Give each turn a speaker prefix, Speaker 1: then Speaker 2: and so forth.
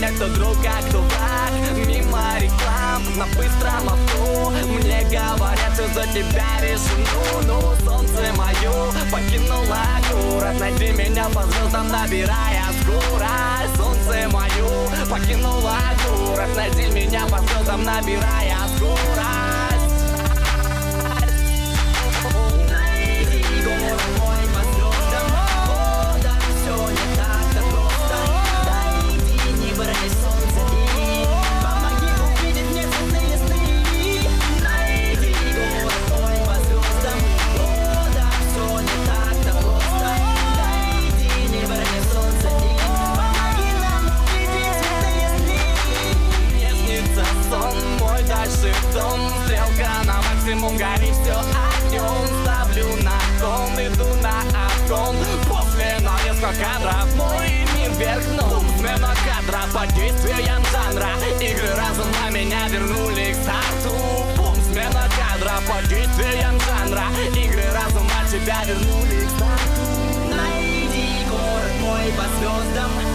Speaker 1: меня кто друг, а кто враг. Мимо реклам на быстром авто мне говорят, что за тебя решено. Но солнце мое покинуло город, найди меня по звездам, набирая скорость. Солнце мое покинуло город, найди меня по звездам, набирая скорость. Найди город мой по звездам, да все не так-то просто. Найди, не брось солнце и помоги увидеть мне цветные сны. Найди город мой по звездам, да все не так-то просто. Найди, не брось солнце и помоги нам увидеть цветные сны. Мне снится сон мой, дальше в дом. Стрелка на максимум, горит все огнем. Ставлю на кон, иду на обгон. После нарезка кадров мой мир вверх дном. Смена кадра под действием жанра. Игры разума меня вернули к старту. Бум, смена кадра под действием жанра. Игры разума тебя вернули к старту. Найди город мой по звездам,